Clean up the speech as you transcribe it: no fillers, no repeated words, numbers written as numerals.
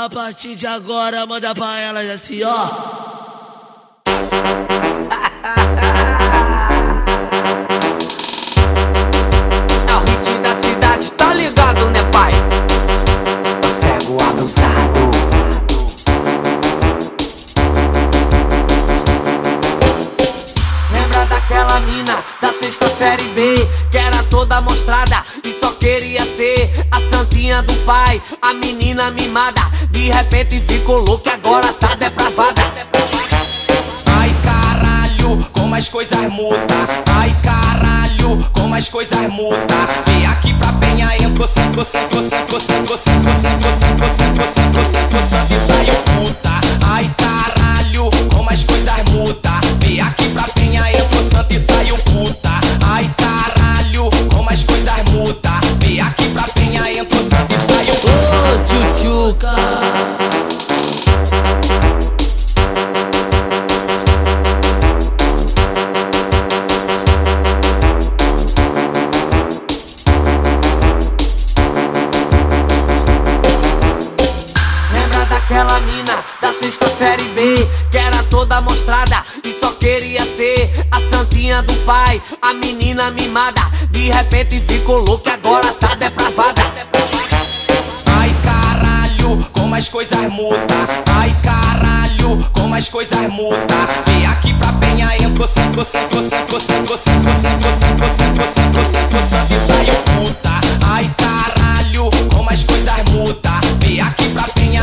A partir de agora, manda pra elas assim, ó. É o hit da cidade, tá ligado, né, pai? O cego abusado. Lembra daquela mina da sexta série B, que era toda mostrada e só queria ser a santinha do pai, a menina mimada. De repente ficou louca, agora tá depravada. Ai caralho, como as coisas mudam. Ai caralho, como as coisas mudam. Vem aqui pra Penha, entrou, centro, centro, centro, centro, centro, centro, centro, centro, centro, centro, centro, e saiu puta. Ai caralho, como as coisas mudam. Vem aqui pra Penha, entrou, santo e saiu puta. Ai caralho, como as coisas mudam. Vem aqui pra Penha, entrou, santo e saiu puta. Ô, tchutchuca. Aquela mina da sexta série B, que era toda mostrada e só queria ser a santinha do pai, a menina mimada. De repente ficou louca, agora tá depravada. Ai caralho, como as coisas mudam. Ai caralho, como as coisas mudam. Vem aqui pra Penha, entrou, centro, centro, centro, centro, centro, centro, centro, centro, centro, centro, centro, e saiu puta. Ai caralho, como as coisas mudam. Vem aqui pra Penha.